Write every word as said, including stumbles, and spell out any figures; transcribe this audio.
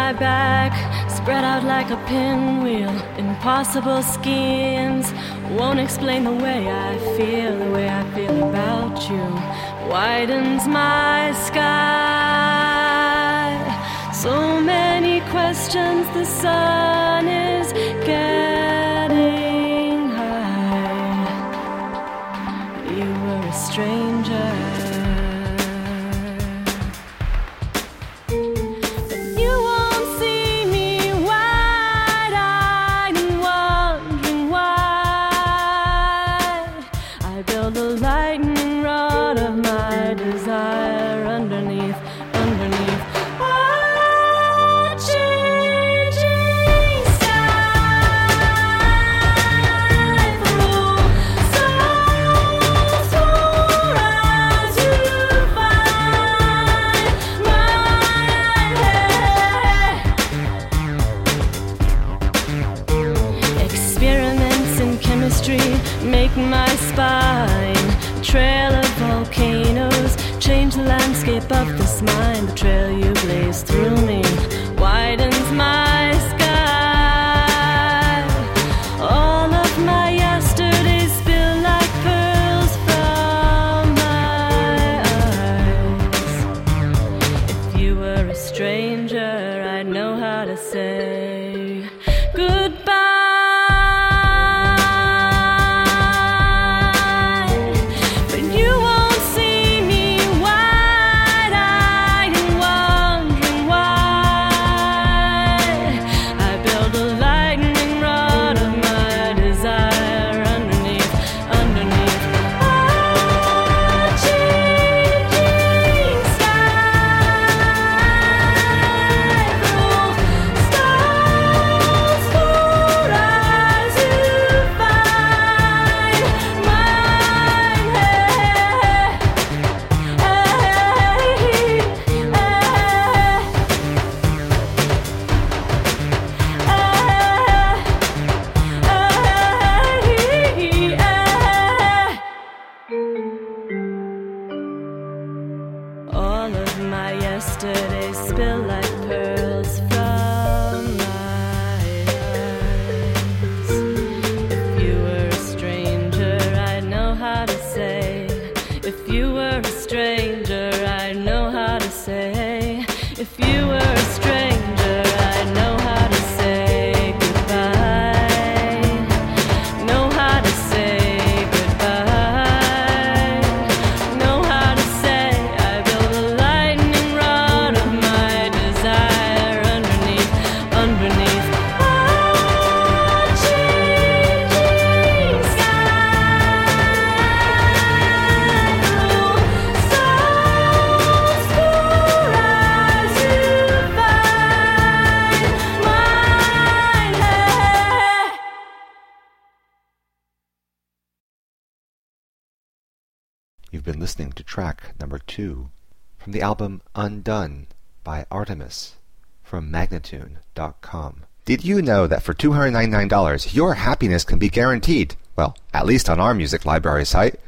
my back, spread out like a pinwheel. Impossible schemes won't explain the way I feel, the way I feel about you. Widens my sky. So many questions, the sun is getting high. You were a stranger. Make my spine a trail of volcanoes, change the landscape of this mind. The trail you blaze through me widens my sky. All of my yesterdays spill like pearls from my eyes. If you were a stranger, I'd know how to say goodbye. You've been listening to track number two from the album Undone by Artemis from Magnatune dot com. Did you know that for two hundred ninety-nine dollars your happiness can be guaranteed? Well, at least on our music library site.